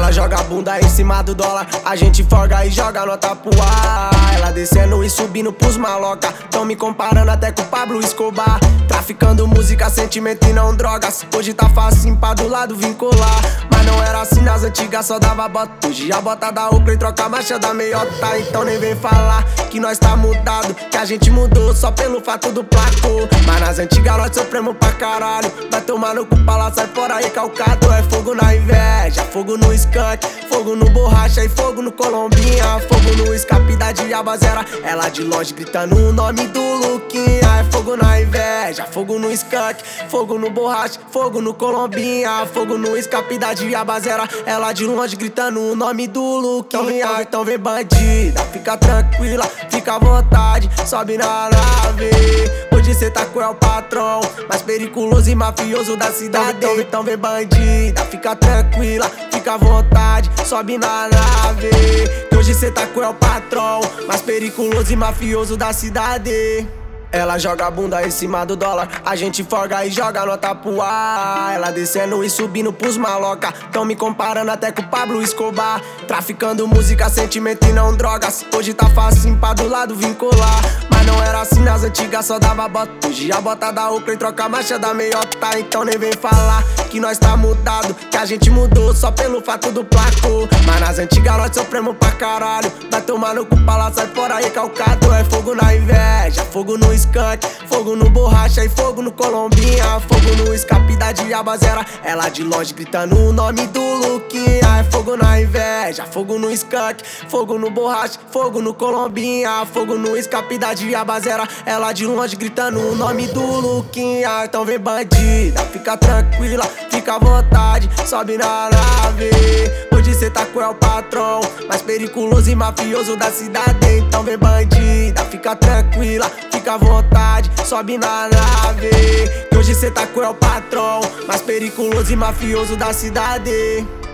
Ela joga a bunda em cima do dólar, a gente folga e joga nota pro ar. Ela descendo e subindo pros maloca, tão me comparando até com o Pablo Escobar. Traficando música, sentimento e não drogas. Hoje tá fácil pra do lado vincular, mas não era assim nas antigas, só dava bota. Hoje a bota da Ocra e troca a marcha da meiota. Então nem vem falar que nós tá mudado, que a gente mudou só pelo fato do placo. Mas nas antigas nós sofremos pra caralho. Vai tomar no cu pra lá, sai fora recalcado. É fogo na inveja, fogo no skunk, fogo no borracha e fogo no colombinha. Fogo no escape da diabazera, ela de longe gritando o nome do Luquinha. É fogo na inveja, fogo no skunk, fogo no borracha, fogo no colombinha. Fogo no escape da diabazera, ela de longe gritando o nome do Luquinha. Então vem bandida, fica tranquila, fica à vontade, sobe na nave. Hoje cê tá com o patrão mais periculoso e mafioso da cidade. Então vem bandida, fica tranquila, fica à vontade, sobe na nave. Hoje cê tá com o patrão mais periculoso e mafioso da cidade. Ela joga a bunda em cima do dólar, a gente folga e joga nota pro ar. Ela descendo e subindo pros maloca, tão me comparando até com o Pablo Escobar. Traficando música, sentimento e não drogas. Hoje tá fácil pra do lado vincular, mas não era assim nas antigas, só dava bota. Hoje a bota da Ocra e troca a marcha da meiota. Então nem vem falar que nós tá mudado, que a gente mudou só pelo fato do placo. Mas nas antigas nós sofremos pra caralho. Vai tomar no cu pra lá, sai fora recalcado. É fogo na inveja, fogo no skunk, fogo no borracha e fogo no colombinha. Fogo no escape da diabazera, ela de longe gritando o nome do Luquinha. É fogo na inveja, fogo no skunk, fogo no borracha, fogo no colombinha. Fogo no escape da diabazera, ela de longe gritando o nome do Luquinha. Então vem bandida, fica tranquila, fica à vontade, sobe na nave. Hoje cê tá com o patrão mais periculoso e mafioso da cidade. Então vem bandida, fica tranquila, fica à vontade, sobe na nave. Que hoje cê tá com o patrão mais periculoso e mafioso da cidade.